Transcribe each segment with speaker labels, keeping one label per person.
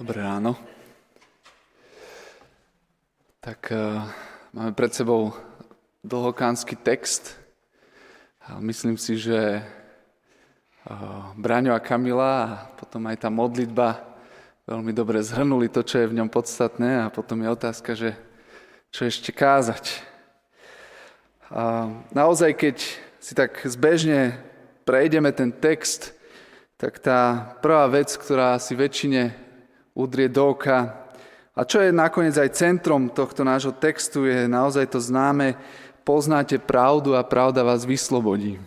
Speaker 1: Dobré ráno. Tak máme pred sebou dlhokánsky text. A myslím si, že Braňo a Kamila a potom aj tá modlitba veľmi dobre zhrnuli to, čo je v ňom podstatné, a potom je otázka, že čo ešte kázať. A naozaj, keď si tak zbežne prejdeme ten text, tak tá prvá vec, ktorá si väčšine udrie do oka, a čo je nakoniec aj centrom tohto nášho textu, je naozaj to známe: poznáte pravdu a pravda vás vyslobodí.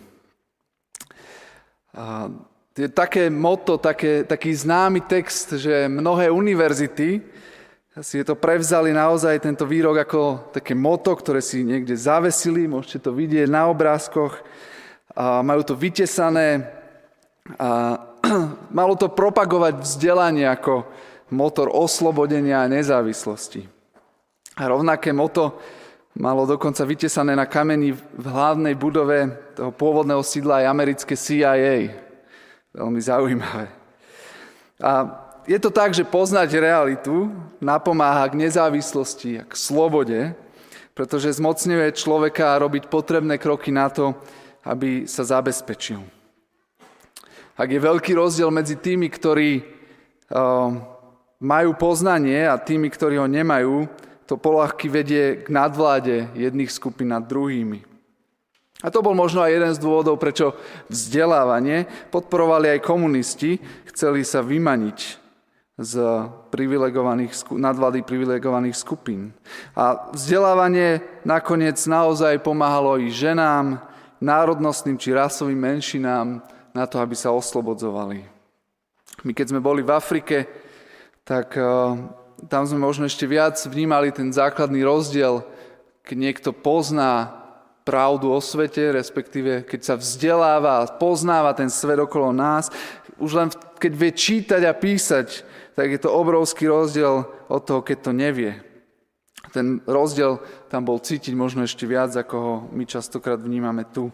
Speaker 1: A je také motto, taký známy text, že mnohé univerzity si to prevzali naozaj tento výrok ako také motto, ktoré si niekde zavesili, môžete to vidieť na obrázkoch, a majú to vytesané a malo to propagovať vzdelanie ako motor oslobodenia a nezávislosti. A rovnaké motto malo dokonca vytesané na kameni v hlavnej budove toho pôvodného sídla aj americké CIA. Veľmi zaujímavé. A je to tak, že poznať realitu napomáha k nezávislosti a k slobode, pretože zmocňuje človeka robiť potrebné kroky na to, aby sa zabezpečil. Ak je veľký rozdiel medzi tými, ktorí majú poznanie, a tými, ktorí ho nemajú, to poľahky vedie k nadvláde jedných skupín nad druhými. A to bol možno aj jeden z dôvodov, prečo vzdelávanie podporovali aj komunisti, chceli sa vymaniť z nadvlády privilegovaných skupín. A vzdelávanie nakoniec naozaj pomáhalo i ženám, národnostným či rasovým menšinám na to, aby sa oslobodzovali. My keď sme boli v Afrike, tak tam sme možno ešte viac vnímali ten základný rozdiel, keď niekto pozná pravdu o svete, respektíve keď sa vzdeláva a poznáva ten svet okolo nás. Už len keď vie čítať a písať, tak je to obrovský rozdiel od toho, keď to nevie. Ten rozdiel tam bol cítiť možno ešte viac, ako ho my častokrát vnímame tu.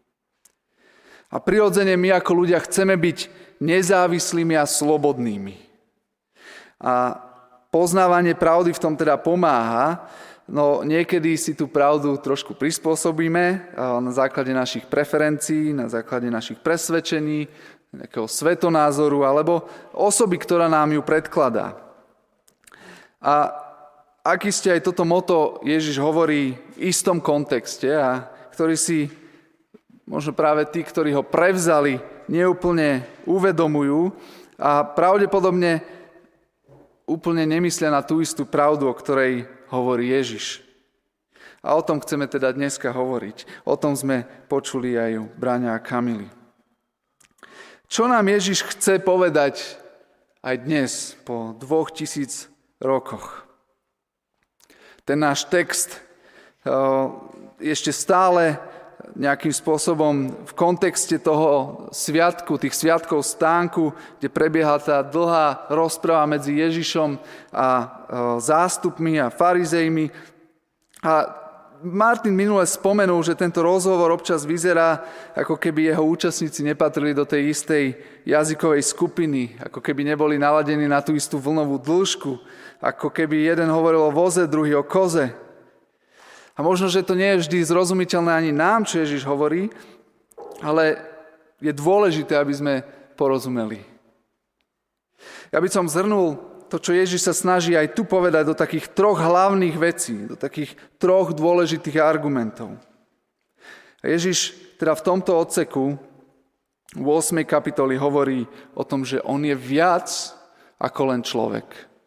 Speaker 1: A prirodzene my ako ľudia chceme byť nezávislými a slobodnými. A poznávanie pravdy v tom teda pomáha, no niekedy si tú pravdu trošku prispôsobíme na základe našich preferencií, na základe našich presvedčení, nejakého svetonázoru alebo osoby, ktorá nám ju predkladá. A ak iste aj toto motto Ježiš hovorí v istom kontexte, a ktorý si možno práve tí, ktorí ho prevzali, neúplne uvedomujú a pravdepodobne úplne nemyslia na tú istú pravdu, o ktorej hovorí Ježiš. A o tom chceme teda dneska hovoriť. O tom sme počuli aj u Braňa a Kamily. Čo nám Ježiš chce povedať aj dnes, po 2000 rokoch? Ten náš text ešte stále nejakým spôsobom v kontexte toho sviatku, tých sviatkov stánku, kde prebieha tá dlhá rozpráva medzi Ježišom a zástupmi a farizejmi. A Martin minule spomenul, že tento rozhovor občas vyzerá, ako keby jeho účastníci nepatrili do tej istej jazykovej skupiny, ako keby neboli naladení na tú istú vlnovú dĺžku, ako keby jeden hovoril o voze, druhý o koze. A možno, že to nie je vždy zrozumiteľné ani nám, čo Ježiš hovorí, ale je dôležité, aby sme porozumeli. Ja by som zhrnul to, čo Ježiš sa snaží aj tu povedať, do takých troch hlavných vecí, do takých troch dôležitých argumentov. A Ježiš teda v tomto odseku v 8. kapitoli hovorí o tom, že on je viac ako len človek.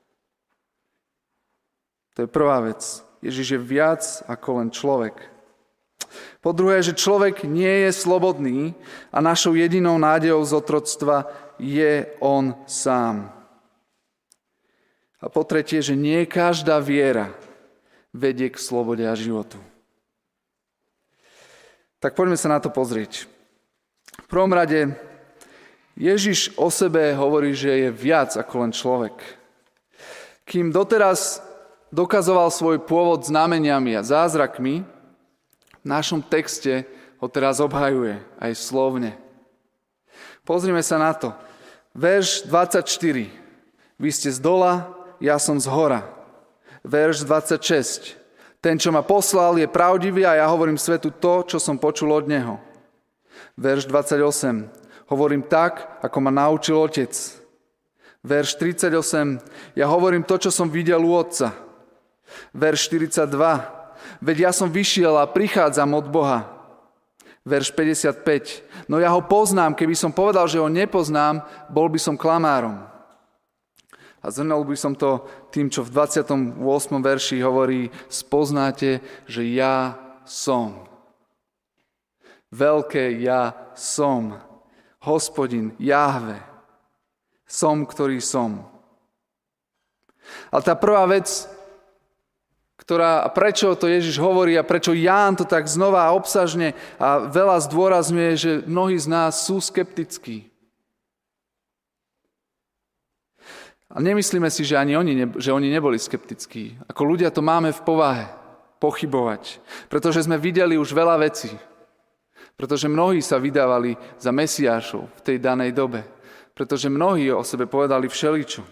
Speaker 1: To je prvá vec. Ježiš je viac ako len človek. Po druhé, že človek nie je slobodný a našou jedinou nádejou z otroctva je on sám. A po tretie, že nie každá viera vedie k slobode a životu. Tak poďme sa na to pozrieť. V prvom rade, Ježiš o sebe hovorí, že je viac ako len človek. Kým doteraz dokazoval svoj pôvod znameniami a zázrakmi, v našom texte ho teraz obhajuje aj slovne. Pozrime sa na to. Verš 24. Vy ste z dola, ja som z hora. Verš 26. Ten, čo ma poslal, je pravdivý a ja hovorím svetu to, čo som počul od neho. Verš 28. Hovorím tak, ako ma naučil Otec. Verš 38. Ja hovorím to, čo som videl u Otca. Verš 42. Veď ja som vyšiel a prichádzam od Boha. Verš 55. No ja ho poznám, keby som povedal, že ho nepoznám, bol by som klamárom. A zhrnul by som to tým, čo v 28. verši hovorí, spoznáte, že ja som. Veľké ja som. Hospodin, Jahve. Som, ktorý som. Ale tá prvá vec, prečo to Ježiš hovorí a prečo Ján to tak znova obsažne a veľa zdôrazňuje, že mnohí z nás sú skeptickí. A nemyslíme si, že oni neboli skeptickí. Ako ľudia to máme v povahe, pochybovať. Pretože sme videli už veľa vecí. Pretože mnohí sa vydávali za Mesiášov v tej danej dobe. Pretože mnohí o sebe povedali všeličo.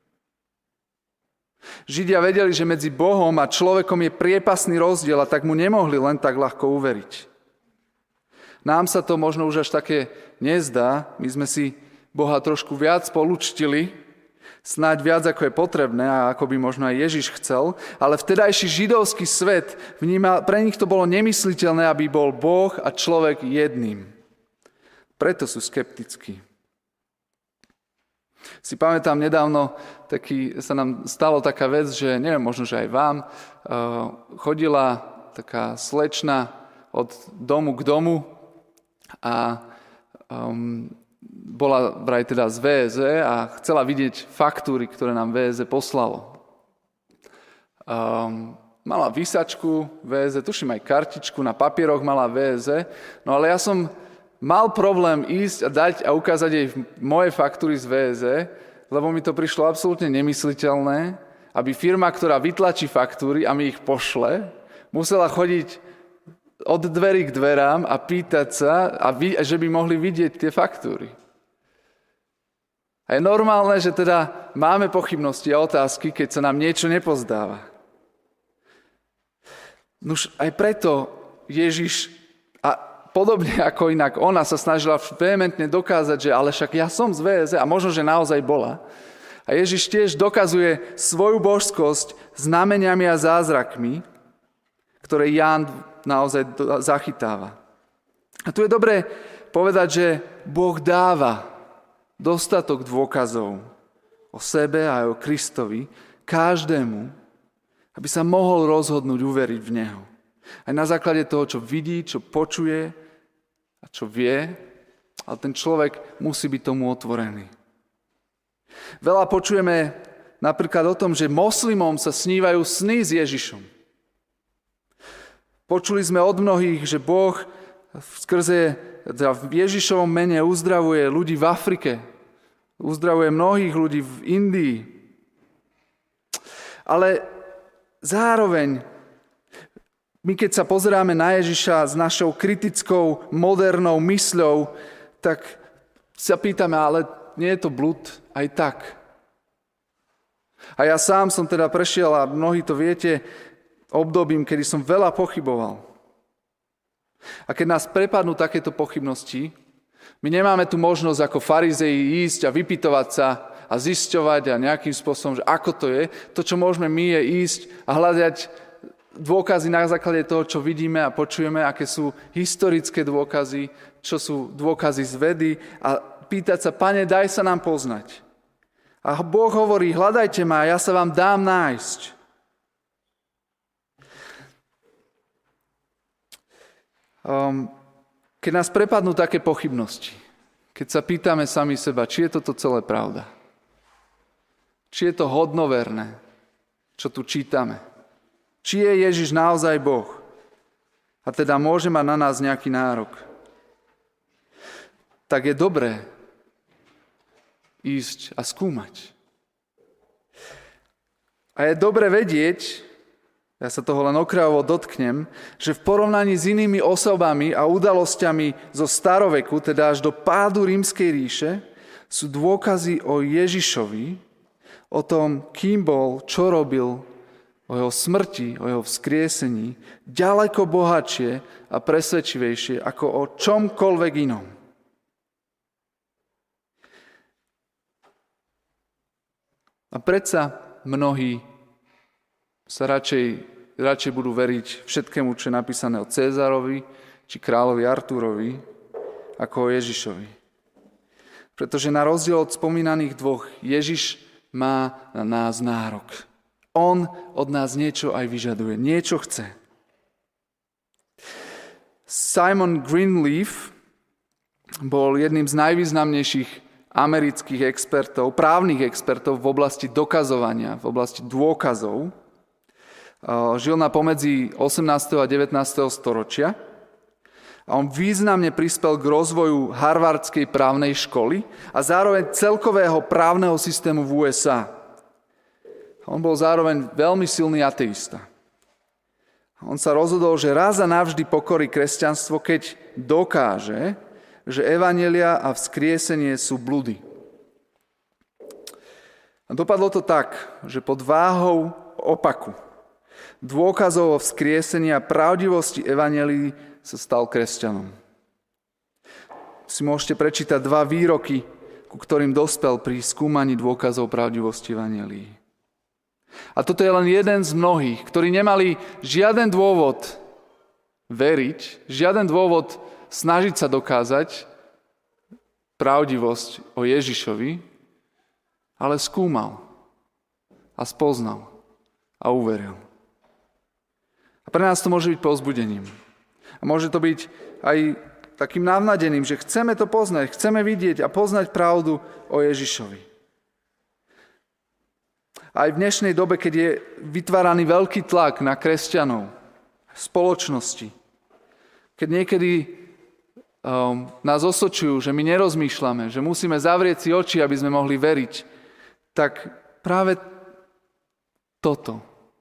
Speaker 1: Židia vedeli, že medzi Bohom a človekom je priepasný rozdiel a tak mu nemohli len tak ľahko uveriť. Nám sa to možno už až také nezdá. My sme si Boha trošku viac polučtili, snáď viac, ako je potrebné a ako by možno aj Ježiš chcel, ale vtedajší židovský svet pre nich to bolo nemysliteľné, aby bol Boh a človek jedným. Preto sú skeptickí. Si pamätám nedávno, sa nám stalo taká vec, že neviem, možno, že aj vám, chodila taká slečna od domu k domu a bola vraj teda z VZ a chcela vidieť faktúry, ktoré nám VZ poslalo. Mala výsačku VZ, tuším aj kartičku, na papieroch mala VZ, no ale ja som mal problém ísť a dať a ukázať jej moje faktúry z VZ, lebo mi to prišlo absolútne nemysliteľné, aby firma, ktorá vytlačí faktúry a mi ich pošle, musela chodiť od dverí k dverám a pýtať sa, že by mohli vidieť tie faktúry. A je normálne, že teda máme pochybnosti a otázky, keď sa nám niečo nepozdáva. Nuž aj preto Ježiš, a podobne ako inak ona sa snažila vehementne dokázať, že ale však ja som z VZ a možno, že naozaj bola. A Ježiš tiež dokazuje svoju božskosť znameniami a zázrakmi, ktoré Ján naozaj zachytáva. A tu je dobré povedať, že Boh dáva dostatok dôkazov o sebe a o Kristovi každému, aby sa mohol rozhodnúť uveriť v Neho. Aj na základe toho, čo vidí, čo počuje a čo vie, ale ten človek musí byť tomu otvorený. Veľa počujeme napríklad o tom, že moslimom sa snívajú sny s Ježišom. Počuli sme od mnohých, že Boh v Ježišovom mene uzdravuje ľudí v Afrike, uzdravuje mnohých ľudí v Indii. Ale zároveň, my keď sa pozeráme na Ježiša s našou kritickou, modernou mysľou, tak sa pýtame, ale nie je to blud aj tak. A ja sám som teda prešiel, a mnohí to viete, obdobím, kedy som veľa pochyboval. A keď nás prepadnú takéto pochybnosti, my nemáme tu možnosť ako farizei ísť a vypytovať sa a zisťovať a nejakým spôsobom, že ako to je. To, čo môžeme my, je ísť a hľadať dôkazy na základe toho, čo vidíme a počujeme, aké sú historické dôkazy, čo sú dôkazy z vedy a pýtať sa, Pane, daj sa nám poznať. A Boh hovorí, hľadajte ma a ja sa vám dám nájsť. Keď nás prepadnú také pochybnosti, keď sa pýtame sami seba, či je toto celé pravda, či je to hodnoverné, čo tu čítame, či je Ježiš naozaj Boh a teda môže mať na nás nejaký nárok, tak je dobré ísť a skúmať. A je dobré vedieť, ja sa toho len okrajovo dotknem, že v porovnaní s inými osobami a udalosťami zo staroveku, teda až do pádu Rímskej ríše, sú dôkazy o Ježišovi o tom, kým bol, čo robil, o jeho smrti, o jeho vzkriesení, ďaleko bohatšie a presvedčivejšie ako o čomkoľvek inom. A predsa mnohí sa radšej budú veriť všetkému, čo je napísané o Cézarovi či kráľovi Artúrovi, ako o Ježišovi. Pretože na rozdiel od spomínaných dvoch, Ježiš má na nás nárok. On od nás niečo aj vyžaduje, niečo chce. Simon Greenleaf bol jedným z najvýznamnejších amerických expertov, právnych expertov v oblasti dokazovania, v oblasti dôkazov. Žil na pomedzi 18. a 19. storočia a on významne prispel k rozvoju harvardskej právnej školy a zároveň celkového právneho systému v USA. On bol zároveň veľmi silný ateista. On sa rozhodol, že raz a navždy pokorí kresťanstvo, keď dokáže, že evanjelia a vzkriesenie sú bludy. A dopadlo to tak, že pod váhou opaku, dôkazov o vzkriesení a pravdivosti evanjelií sa stal kresťanom. Si môžete prečítať 2 výroky, ku ktorým dospel pri skúmaní dôkazov pravdivosti evanjelií. A toto je len jeden z mnohých, ktorí nemali žiaden dôvod veriť, žiaden dôvod snažiť sa dokázať pravdivosť o Ježišovi, ale skúmal a spoznal a uveril. A pre nás to môže byť povzbudením. A môže to byť aj takým navnadením, že chceme to poznať, chceme vidieť a poznať pravdu o Ježišovi. Aj v dnešnej dobe, keď je vytváraný veľký tlak na kresťanov, spoločnosti, keď niekedy nás osočujú, že my nerozmýšľame, že musíme zavrieť si oči, aby sme mohli veriť, tak práve toto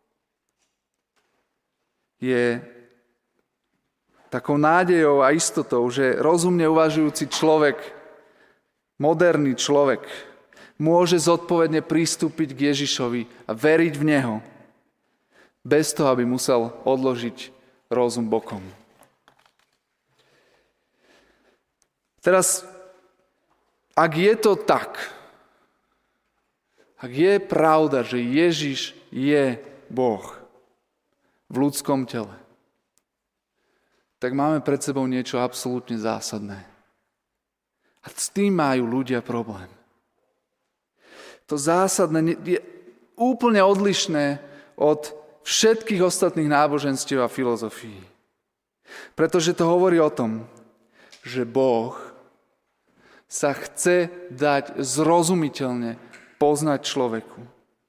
Speaker 1: je takou nádejou a istotou, že rozumne uvažujúci človek, moderný človek, môže zodpovedne pristúpiť k Ježišovi a veriť v Neho, bez toho, aby musel odložiť rozum bokom. Teraz, ak je to tak, ak je pravda, že Ježiš je Boh v ľudskom tele, tak máme pred sebou niečo absolútne zásadné. A s tým majú ľudia problém. To zásadné je úplne odlišné od všetkých ostatných náboženstiev a filozofií. Pretože to hovorí o tom, že Boh sa chce dať zrozumiteľne poznať človeku.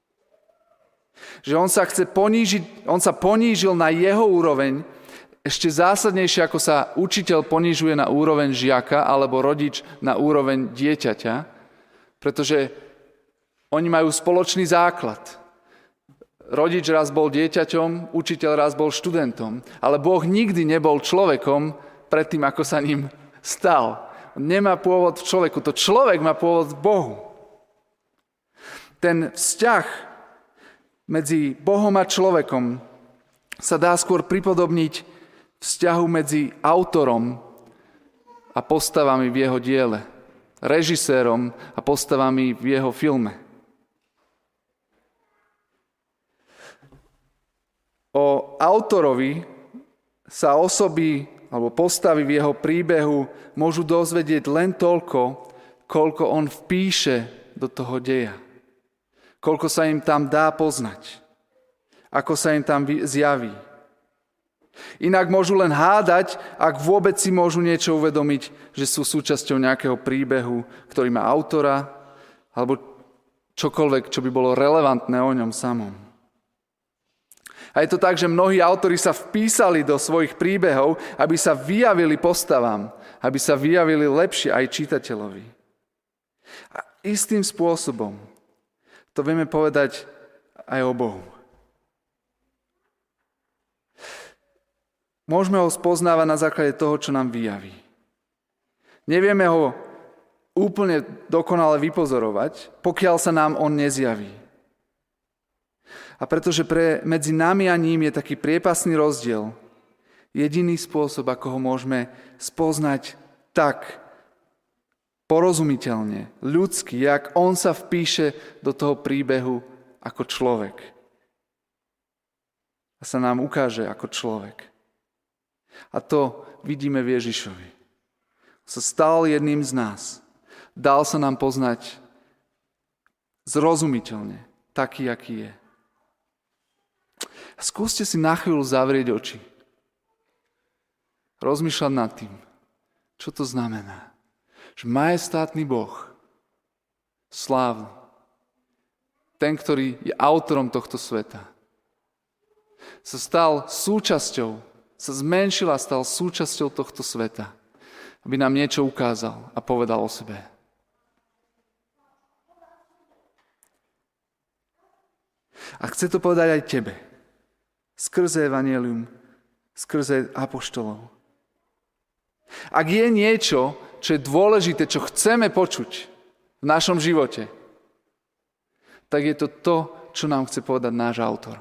Speaker 1: Že on sa ponížil na jeho úroveň, ešte zásadnejšie, ako sa učiteľ ponížuje na úroveň žiaka alebo rodič na úroveň dieťaťa, pretože oni majú spoločný základ. Rodič raz bol dieťaťom, učiteľ raz bol študentom, ale Boh nikdy nebol človekom predtým, ako sa ním stal. On nemá pôvod v človeku, to človek má pôvod v Bohu. Ten vzťah medzi Bohom a človekom sa dá skôr pripodobniť vzťahu medzi autorom a postavami v jeho diele, režisérom a postavami v jeho filme. O autorovi sa osoby alebo postavy v jeho príbehu môžu dozvedieť len toľko, koľko on vpíše do toho deja. Koľko sa im tam dá poznať. Ako sa im tam zjaví. Inak môžu len hádať, ak vôbec si môžu niečo uvedomiť, že sú súčasťou nejakého príbehu, ktorý má autora, alebo čokoľvek, čo by bolo relevantné o ňom samom. A je to tak, že mnohí autori sa vpísali do svojich príbehov, aby sa vyjavili postavám, aby sa vyjavili lepšie aj čitateľovi. A istým spôsobom to vieme povedať aj o Bohu. Môžeme ho spoznávať na základe toho, čo nám vyjaví. Nevieme ho úplne dokonale vypozorovať, pokiaľ sa nám on nezjaví. A pretože medzi nami a ním je taký priepasný rozdiel, jediný spôsob, ako ho môžeme spoznať tak porozumiteľne, ľudsky, jak on sa vpíše do toho príbehu ako človek. A sa nám ukáže ako človek. A to vidíme v Ježišovi. Sa stal jedným z nás. Dal sa nám poznať zrozumiteľne, taký, aký je. Skúste si na chvíľu zavrieť oči. Rozmýšľať nad tým, čo to znamená. Že majestátny Boh, slávny, ten, ktorý je autorom tohto sveta, sa stal súčasťou, sa zmenšil a stal súčasťou tohto sveta, aby nám niečo ukázal a povedal o sebe. A chce to povedať aj tebe. Skrze evanjelium, skrze apoštolov. Ak je niečo, čo je dôležité, čo chceme počuť v našom živote, tak je to to, čo nám chce povedať náš autor.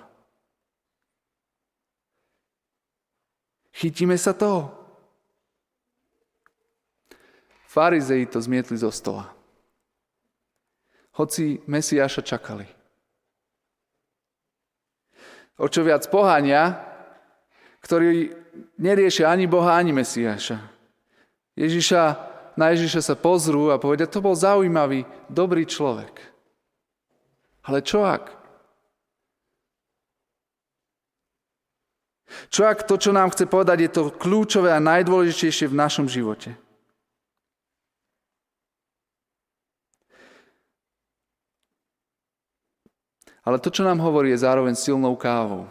Speaker 1: Chytíme sa toho? Farizei to zmietli zo stola. Hoci Mesiáša čakali. O čo viac pohania, ktorí neriešia ani Boha, ani Mesiáša. Na Ježiša sa pozrú a povedia, to bol zaujímavý, dobrý človek. Ale čo ak? Čo ak to, čo nám chce povedať, je to kľúčové a najdôležitejšie v našom živote? Ale to, čo nám hovorí, je zároveň silnou kávou.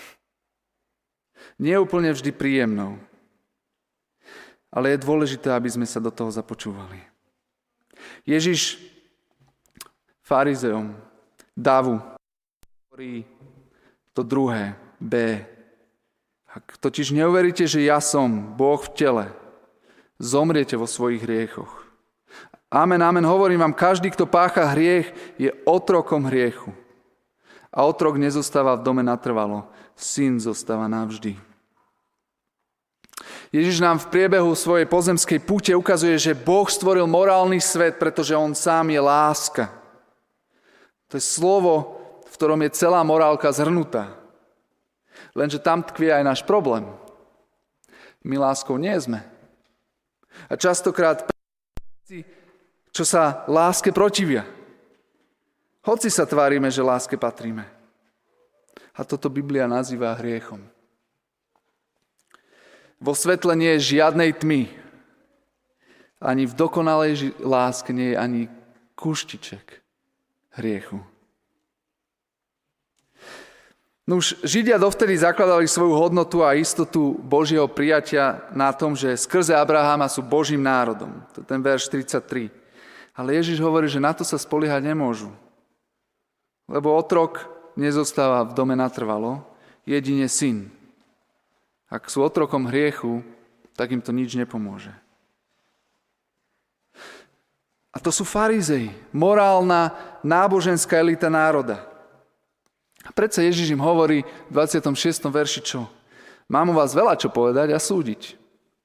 Speaker 1: Nie je úplne vždy príjemnou. Ale je dôležité, aby sme sa do toho započúvali. Ježiš farizeom, davu, hovorí to druhé, B. Ak totiž neuveríte, že ja som Boh v tele, zomriete vo svojich hriechoch. Amen, amen, hovorím vám, každý, kto pácha hriech, je otrokom hriechu. A otrok nezostáva v dome natrvalo, syn zostáva navždy. Ježiš nám v priebehu svojej pozemskej púte ukazuje, že Boh stvoril morálny svet, pretože on sám je láska. To je slovo, v ktorom je celá morálka zhrnutá. Lenže tam tkvie aj náš problém. My láskou nie sme. A častokrát čo sa láske protivia. Hoci sa tvárime, že láske patríme. A toto Biblia nazýva hriechom. Vo svetle nie je žiadnej tmy. Ani v dokonalej láske nie je ani kúštiček hriechu. Nuž, Židia dovtedy zakladali svoju hodnotu a istotu Božieho prijatia na tom, že skrze Abraháma sú Božím národom. To je ten verš 33. Ale Ježiš hovorí, že na to sa spoliehať nemôžu. Lebo otrok nezostáva v dome natrvalo, jedine syn. Ak sú otrokom hriechu, tak im to nič nepomôže. A to sú farizei, morálna, náboženská elita národa. A predsa Ježiš im hovorí v 26. verši čo? Mám o vás veľa čo povedať a súdiť.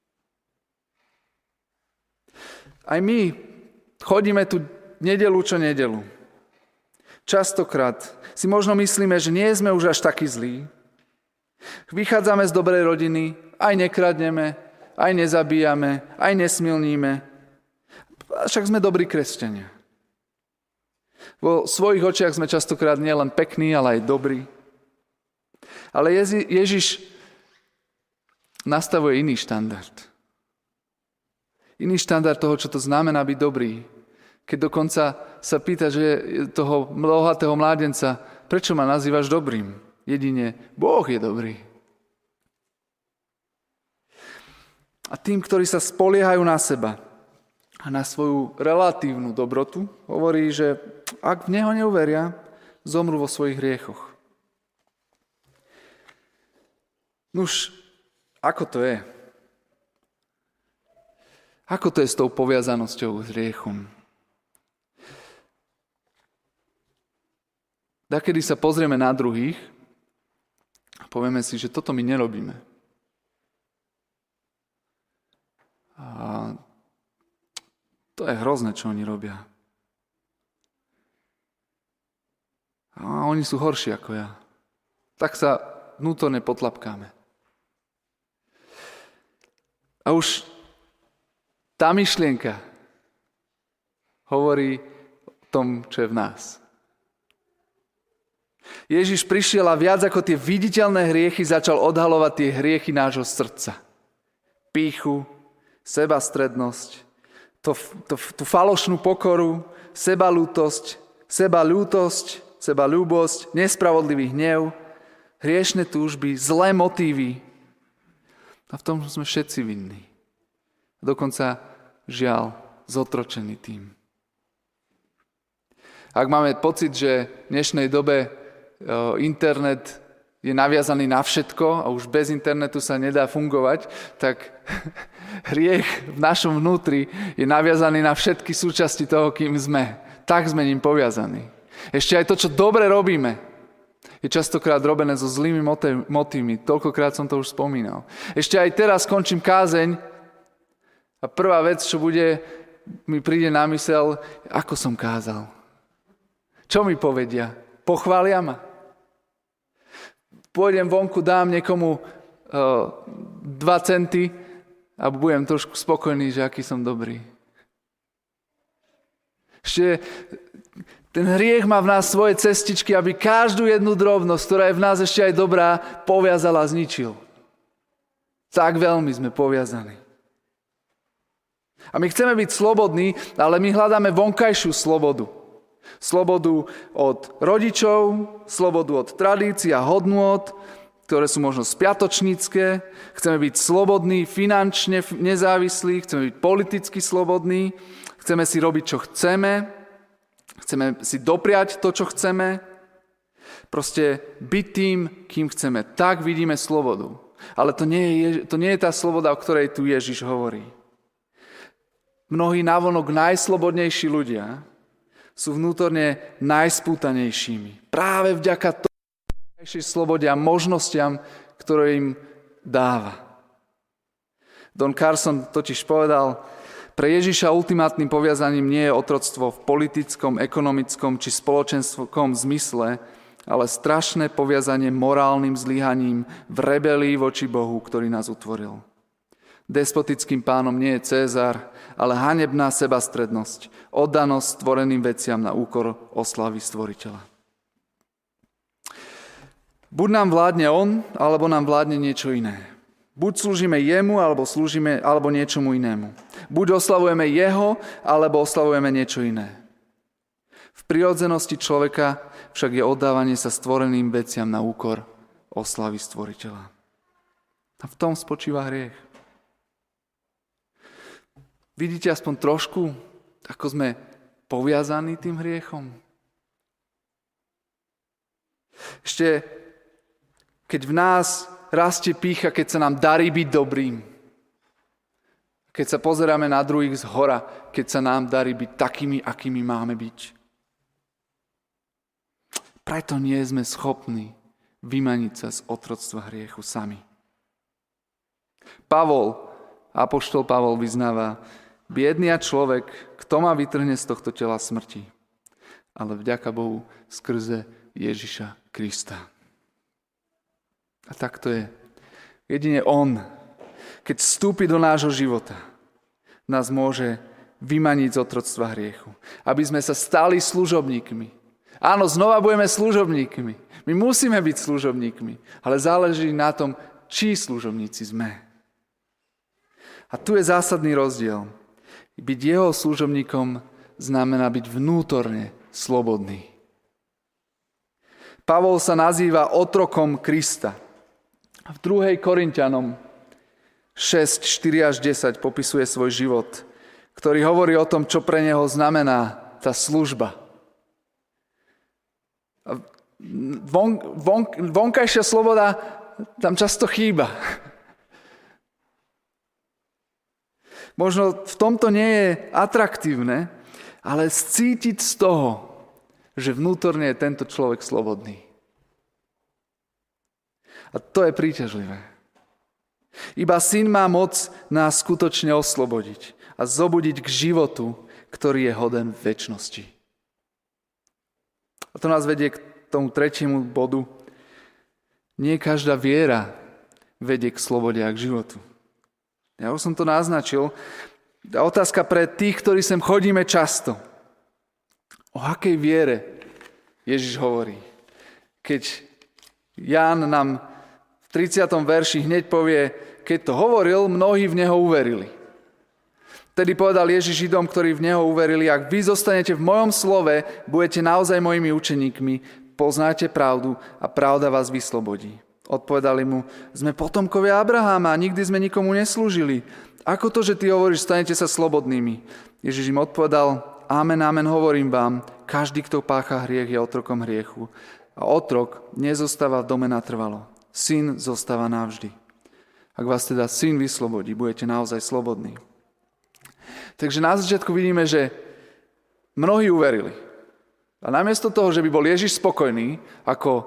Speaker 1: Aj my chodíme tu nedeľu čo nedeľu. Častokrát si možno myslíme, že nie sme už až takí zlí. Vychádzame z dobrej rodiny, aj nekradneme, aj nezabíjame, aj nesmilníme. Však sme dobrí kresťania. Vo svojich očiach sme častokrát nielen pekní, ale aj dobrí. Ale Ježiš nastavuje iný štandard. Iný štandard toho, čo to znamená byť dobrý. Keď dokonca sa pýta, že toho bohatého mládenca, prečo ma nazývaš dobrým? Jedine Boh je dobrý. A tým, ktorí sa spoliehajú na seba a na svoju relatívnu dobrotu, hovorí, že ak v Neho neuveria, zomrú vo svojich hriechoch. Nuž, ako to je? Ako to je s tou poviazanosťou s hriechom? Dakedy sa pozrieme na druhých a povieme si, že toto my nerobíme. A to je hrozné, čo oni robia. A oni sú horší ako ja. Tak sa vnútorne potlapkáme. A už tá myšlienka hovorí o tom, čo je v nás. Ježiš prišiel a viac ako tie viditeľné hriechy začal odhalovať tie hriechy nášho srdca. Pýchu, sebastrednosť, tú falošnú pokoru, sebalútosť, sebaľúbosť, nespravodlivý hnev, hriešne túžby, zlé motívy. A v tom sme všetci vinní. Dokonca, žiaľ, zotročení tým. Ak máme pocit, že v dnešnej dobe internet je naviazaný na všetko a už bez internetu sa nedá fungovať, tak hriech v našom vnútri je naviazaný na všetky súčasti toho, kým sme. Tak sme ním poviazaní. Ešte aj to, čo dobre robíme, je častokrát robené so zlými motívmi. Toľkokrát som to už spomínal. Ešte aj teraz skončím kázeň a prvá vec, čo mi príde na mysel, ako som kázal. Čo mi povedia? Pochvália ma? Pôjdem vonku, dám niekomu 2 centy a budem trošku spokojný, že aký som dobrý. Ešte ten hriech má v nás svoje cestičky, aby každú jednu drobnosť, ktorá je v nás ešte aj dobrá, poviazal a zničil. Tak veľmi sme poviazaní. A my chceme byť slobodní, ale my hľadáme vonkajšiu slobodu. Slobodu od rodičov, slobodu od tradícií a hodnôt, ktoré sú možno spiatočnícke. Chceme byť slobodní, finančne nezávislí, chceme byť politicky slobodní, chceme si robiť, čo chceme, chceme si dopriať to, čo chceme. Proste byť tým, kým chceme. Tak vidíme slobodu. Ale to nie je tá sloboda, o ktorej tu Ježiš hovorí. Mnohí navonok najslobodnejší ľudia sú vnútorne najspútanejšími. Práve vďaka tej slobode a možnostiam, ktoré im dáva. Don Carson totiž povedal, pre Ježiša ultimátnym poviazaním nie je otroctvo v politickom, ekonomickom či spoločenskom zmysle, ale strašné poviazanie morálnym zlyhaním v rebelii voči Bohu, ktorý nás utvoril. Despotickým pánom nie je Cézar, ale hanebná sebastrednosť, oddanosť stvoreným veciam na úkor oslavy stvoriteľa. Buď nám vládne on, alebo nám vládne niečo iné. Buď slúžime jemu, alebo niečomu inému. Buď oslavujeme jeho, alebo oslavujeme niečo iné. V prirodzenosti človeka však je oddávanie sa stvoreným veciam na úkor oslavy stvoriteľa. A v tom spočíva hriech. Vidíte aspoň trošku, ako sme poviazaní tým hriechom? Ešte, keď v nás rastie pýcha, keď sa nám darí byť dobrým. Keď sa pozeráme na druhých zhora, keď sa nám darí byť takými, akými máme byť. Preto nie sme schopní vymaniť sa z otroctva hriechu sami. Apoštol Pavol vyznáva, biedný človek, kto ma vytrhne z tohto tela smrti? Ale vďaka Bohu skrze Ježiša Krista. A tak to je. Jedine on, keď vstúpi do nášho života, nás môže vymaniť z otroctva hriechu. Aby sme sa stali služobníkmi. Áno, znova budeme služobníkmi. My musíme byť služobníkmi, ale záleží na tom, čí služobníci sme. A tu je zásadný rozdiel. Byť jeho služobníkom znamená byť vnútorne slobodný. Pavol sa nazýva otrokom Krista. V 2. Korinťanom 6, 4 až 10 popisuje svoj život, ktorý hovorí o tom, čo pre neho znamená tá služba. Vonkajšia sloboda tam často chýba. Možno v tomto nie je atraktívne, ale cítiť z toho, že vnútorne je tento človek slobodný. A to je príťažlivé. Iba Syn má moc nás skutočne oslobodiť a zobudiť k životu, ktorý je hoden večnosti. A to nás vedie k tomu tretiemu bodu. Nie každá viera vedie k slobode a k životu. Ja už som to naznačil. Otázka pre tých, ktorí sem chodíme často. O akej viere Ježiš hovorí? Keď Ján nám v 30. verši hneď povie, keď to hovoril, mnohí v neho uverili. Vtedy povedal Ježiš Židom, ktorí v neho uverili, ak vy zostanete v mojom slove, budete naozaj mojimi učeníkmi, poznáte pravdu a pravda vás vyslobodí. Odpovedali mu, sme potomkovia Abraháma a nikdy sme nikomu neslúžili. Ako to, že ty hovoríš, stanete sa slobodnými? Ježiš im odpovedal, amen, amen, hovorím vám, každý, kto pácha hriech, je otrokom hriechu. A otrok nezostáva v dome natrvalo. Syn zostáva navždy. Ak vás teda Syn vyslobodí, budete naozaj slobodní. Takže na začiatku vidíme, že mnohí uverili. A namiesto toho, že by bol Ježiš spokojný, ako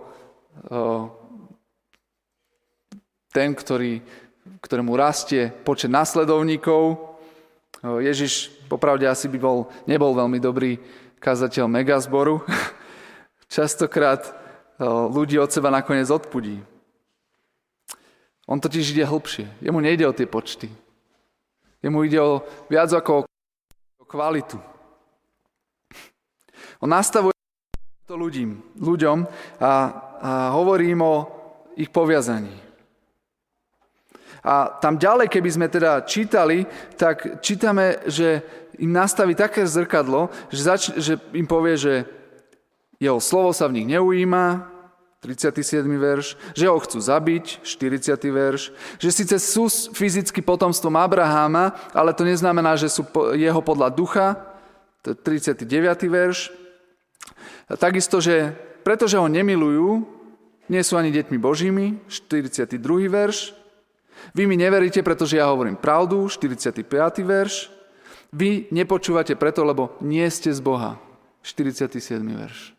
Speaker 1: ten, ktorému rastie počet nasledovníkov, Ježiš popravde asi nebol veľmi dobrý kazateľ megazboru. Častokrát ľudí od seba nakoniec odpudí. On totiž ide hlbšie. Jemu nejde o tie počty. Jemu ide o viac ako o kvalitu. On nastavuje to ľuďom a hovorí im o ich poviazaní. A tam ďalej, keby sme teda čítali, tak čítame, že im nastaví také zrkadlo, že im povie, že jeho slovo sa v nich neujíma, 37. verš, že ho chcú zabiť, 40. verš, že síce sú fyzicky potomstvom Abraháma, ale to neznamená, že sú jeho podľa ducha, to je 39. verš. A takisto, že pretože ho nemilujú, nie sú ani deťmi Božími, 42. verš. Vy mi neveríte, pretože ja hovorím pravdu, 45. verš. Vy nepočúvate preto, lebo nie ste z Boha, 47. verš.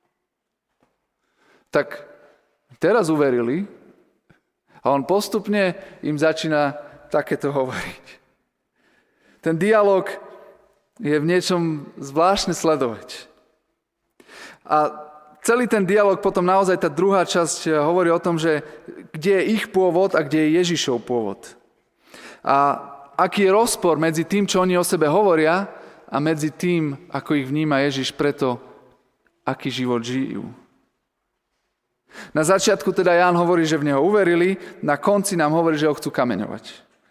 Speaker 1: Tak teraz uverili a on postupne im začína takéto hovoriť. Ten dialog je v niečom zvláštne sledovať. A celý ten dialog potom naozaj tá druhá časť hovorí o tom, že kde je ich pôvod a kde je Ježišov pôvod. A aký je rozpor medzi tým, čo oni o sebe hovoria a medzi tým, ako ich vníma Ježiš preto, aký život žijú. Na začiatku teda Ján hovorí, že v neho uverili, na konci nám hovorí, že ho chcú kameňovať.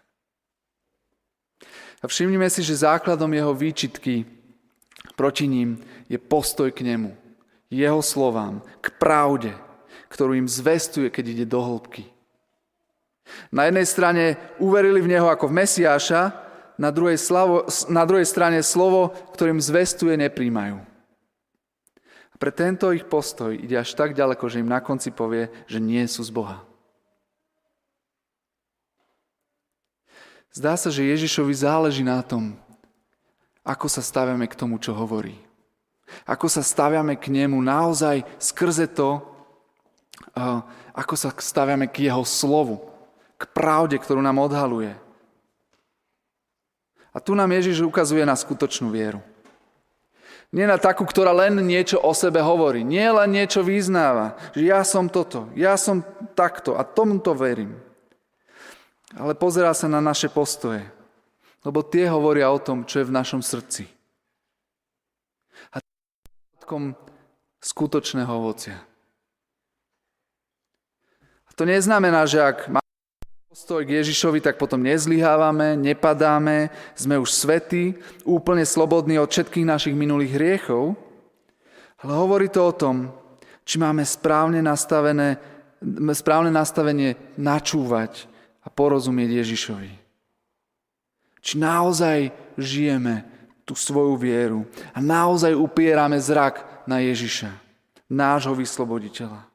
Speaker 1: A všimnime si, že základom jeho výčitky proti ním je postoj k nemu, jeho slovám, k pravde, ktorú im zvestuje, keď ide do hĺbky. Na jednej strane uverili v neho ako v Mesiáša, na druhej strane slovo, ktorým zvestuje, nepríjmajú. Pre tento ich postoj ide až tak ďaleko, že im na konci povie, že nie sú z Boha. Zdá sa, že Ježišovi záleží na tom, ako sa staviame k tomu, čo hovorí. Ako sa staviame k nemu naozaj skrze to, ako sa staviame k jeho slovu, k pravde, ktorú nám odhaluje. A tu nám Ježiš ukazuje na skutočnú vieru. Nie na takú, ktorá len niečo o sebe hovorí. Nie len niečo vyznáva. Že ja som toto, ja som takto a tomuto verím. Ale pozerá sa na naše postoje. Lebo tie hovoria o tom, čo je v našom srdci. A to je skutočného ovocia. A to neznamená, že ak máme postoj k Ježišovi, tak potom nezlyhávame, nepadáme, sme už svätí, úplne slobodní od všetkých našich minulých hriechov. Ale hovorí to o tom, či máme správne nastavenie načúvať a porozumieť Ježišovi. Či naozaj žijeme tú svoju vieru a naozaj upierame zrak na Ježiša, nášho vysloboditeľa.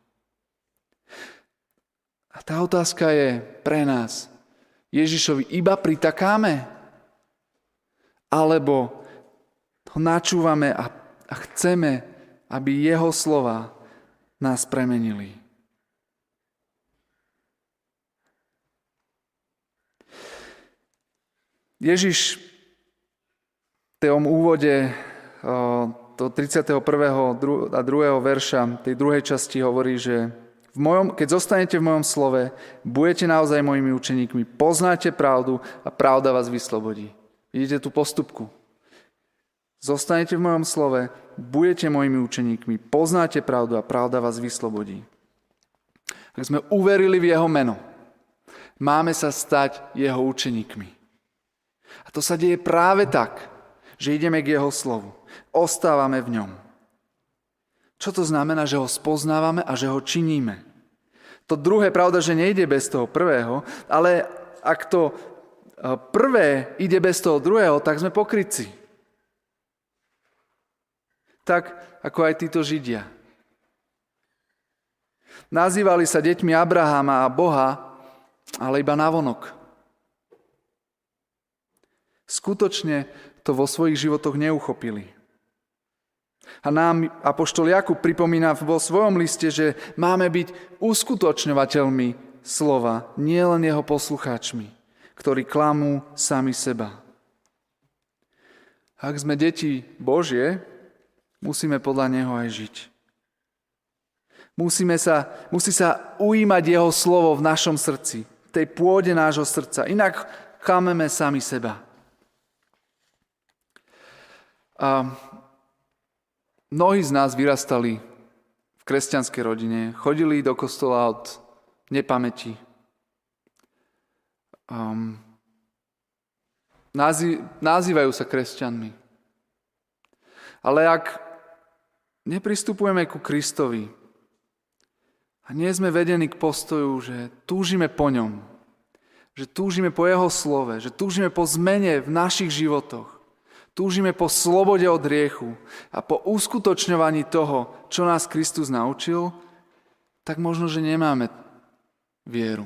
Speaker 1: A tá otázka je pre nás. Ježišovi iba pritakáme? Alebo ho načúvame a chceme a aby jeho slova nás premenili. Ježiš v tom úvode do 31. a 2. verša tej druhej časti hovorí, že keď zostanete v mojom slove, budete naozaj mojimi učeníkmi, poznáte pravdu a pravda vás vyslobodí. Vidíte tú postupku. Zostanete v mojom slove, budete mojimi učeníkmi, poznáte pravdu a pravda vás vyslobodí. Ak sme uverili v jeho meno, máme sa stať jeho učeníkmi. A to sa deje práve tak, že ideme k jeho slovu. Ostávame v ňom. Čo to znamená, že ho spoznávame a že ho činíme? To druhé, pravda, že nejde bez toho prvého, ale ak to prvé ide bez toho druhého, tak sme pokrytci. Tak, ako aj títo Židia. Nazývali sa deťmi Abrahama a Boha, ale iba navonok. Skutočne to vo svojich životoch neuchopili. A nám apoštol Jakub pripomína vo svojom liste, že máme byť uskutočňovateľmi slova, nielen jeho poslucháčmi, ktorí klamú sami seba. Ak sme deti Božie, musíme podľa neho aj žiť. Musí sa ujímať jeho slovo v našom srdci, v tej pôde nášho srdca. Inak klameme sami seba. A mnohí z nás vyrastali v kresťanskej rodine, chodili do kostola od nepamäti. Nazývajú sa kresťanmi. Ale ak nepristupujeme ku Kristovi a nie sme vedení k postoju, že túžime po ňom, že túžime po jeho slove, že túžime po zmene v našich životoch, túžime po slobode od hriechu a po uskutočňovaní toho, čo nás Kristus naučil, tak možno, že nemáme vieru.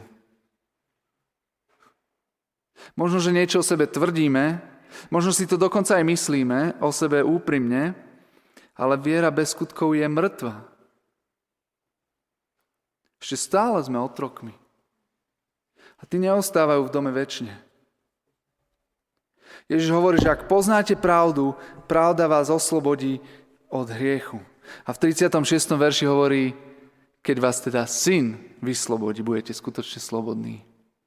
Speaker 1: Možno, že niečo o sebe tvrdíme, možno si to dokonca aj myslíme o sebe úprimne, ale viera bez skutkov je mŕtva. Ešte stále sme otrokmi. A tí neostávajú v dome večne. Ježiš hovorí, že ak poznáte pravdu, pravda vás oslobodí od hriechu. A v 36. verši hovorí, keď vás teda syn vyslobodí, budete skutočne slobodní.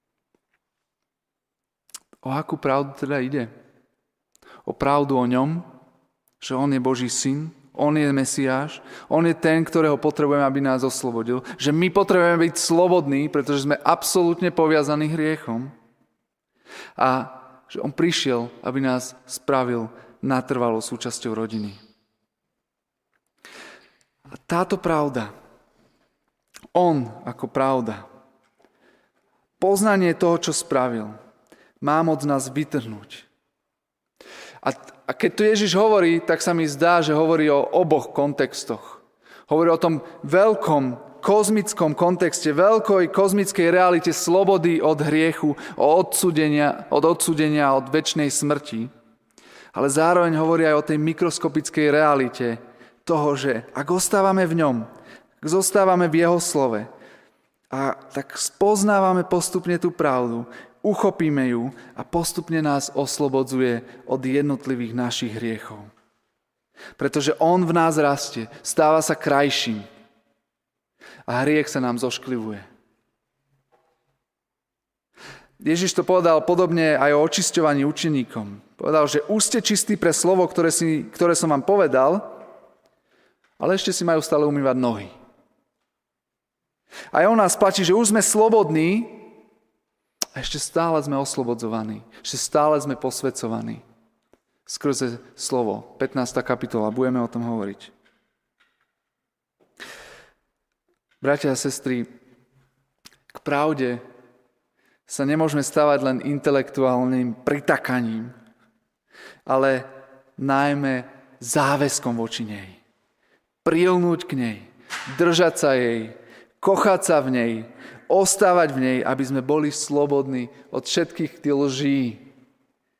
Speaker 1: O akú pravdu teda ide? O pravdu o ňom, že on je Boží syn, on je Mesiáš, on je ten, ktorého potrebujeme, aby nás oslobodil. Že my potrebujeme byť slobodní, pretože sme absolútne poviazaní hriechom. A že on prišiel, aby nás spravil natrvalo súčasťou rodiny. A táto pravda, on ako pravda, poznanie toho, čo spravil, má moc nás vytrhnúť. A keď tu Ježiš hovorí, tak sa mi zdá, že hovorí o oboch kontextoch. Hovorí o tom veľkom kozmickom kontexte, veľkej kozmickej realite slobody od hriechu, od odsúdenia, od večnej smrti. Ale zároveň hovorí aj o tej mikroskopickej realite toho, že ak ostávame v ňom, ak zostávame v jeho slove, a tak spoznávame postupne tú pravdu, uchopíme ju a postupne nás oslobodzuje od jednotlivých našich hriechov. Pretože on v nás rastie, stáva sa krajším. A hriech sa nám zošklivuje. Ježiš to povedal podobne aj o očisťovaní učeníkom. Povedal, že už ste čistí pre slovo, ktoré som vám povedal, ale ešte si majú stále umývať nohy. A o nás platí, že už sme slobodní a ešte stále sme oslobodzovaní. Ešte stále sme posväcovaní. Skrze slovo. 15. kapitola. Budeme o tom hovoriť. Bratia a sestry, k pravde sa nemôžeme stávať len intelektuálnym pritakaním, ale najmä záväzkom voči nej. Prilnúť k nej, držať sa jej, kochať sa v nej, ostávať v nej, aby sme boli slobodní od všetkých tých lží,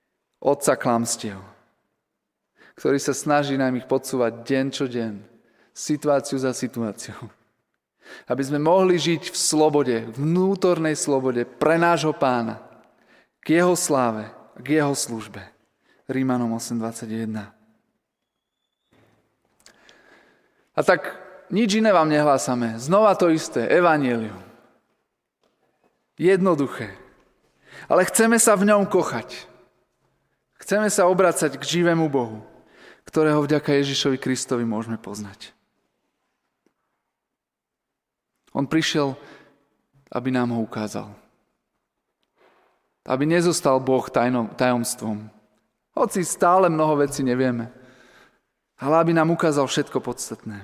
Speaker 1: otca klamstiev, ktorý sa snaží nám ich podsúvať deň čo deň, situáciu za situáciou. Aby sme mohli žiť v slobode, vnútornej slobode pre nášho Pána, k jeho sláve, k jeho službe. Rímanom 8:21. A tak nič iné vám nehlásame. Znova to isté, evanjelium. Jednoduché. Ale chceme sa v ňom kochať. Chceme sa obracať k živému Bohu, ktorého vďaka Ježišovi Kristovi môžeme poznať. On prišiel, aby nám ho ukázal. Aby nezostal Boh tajomstvom. Hoci stále mnoho vecí nevieme. Ale aby nám ukázal všetko podstatné.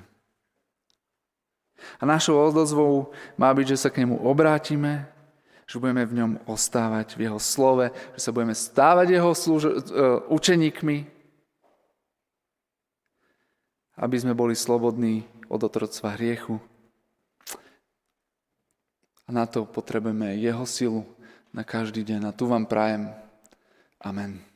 Speaker 1: A našou odozvou má byť, že sa k nemu obrátime, že budeme v ňom ostávať, v jeho slove, že sa budeme stávať jeho učeníkmi, aby sme boli slobodní od otroctva hriechu. A na to potrebujeme jeho silu na každý deň. A tu vám prajem. Amen.